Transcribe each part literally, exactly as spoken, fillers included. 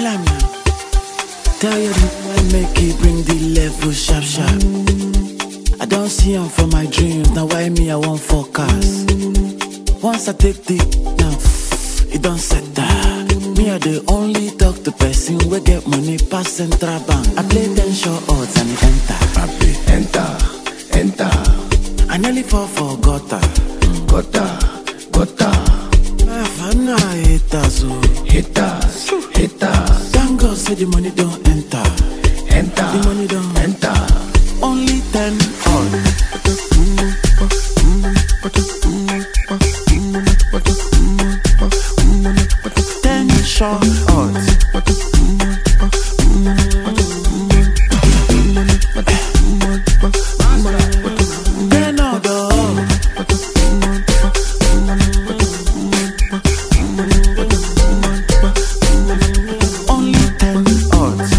am now. Tell you the boy make he bring the level sharp sharp. I don't see him for my dreams, now why me I want focus. Once I take the now, it don't set that. Me I the only talk to person we get money pass central bank. I play ten short odds and it enter. I play enter, enter, I nearly fall for gutter. gutter, gutter, I find no haters, oh. haters, haters, Thank God say the money don't enter. enter, The money don't enter. only ten odds. Ten short odds. Ten odds. Only ten odds.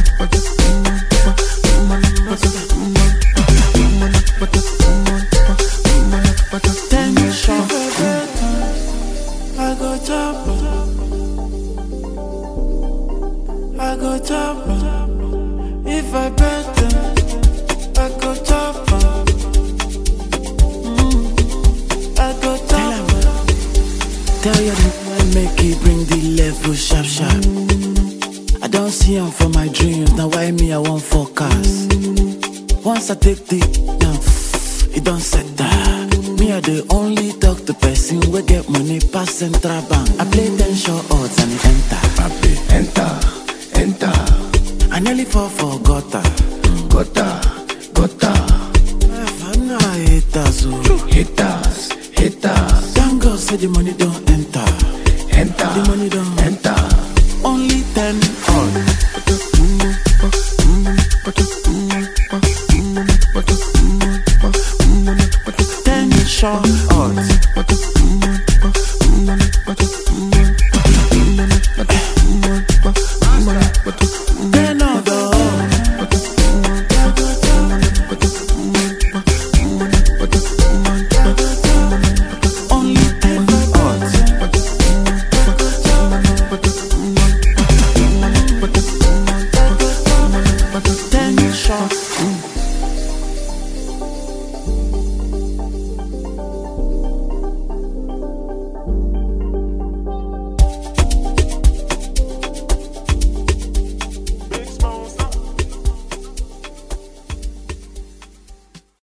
Ten short odds. I go chop. I go chop. If I bet them, I go chop. I go chop. Tell you the boy make he bring the level sharp sharp. I don't see him for my dreams, now why me I want focus. Once I take the now, it don't set that. Me I the only talk to person we get money pass central bank. I play ten short odds and it enter. I play enter, enter, I nearly fall for gutter. gutter, gutter, I find no haters, oh. haters, haters, Thank God say the money don't enter. enter, The money don't enter. only ten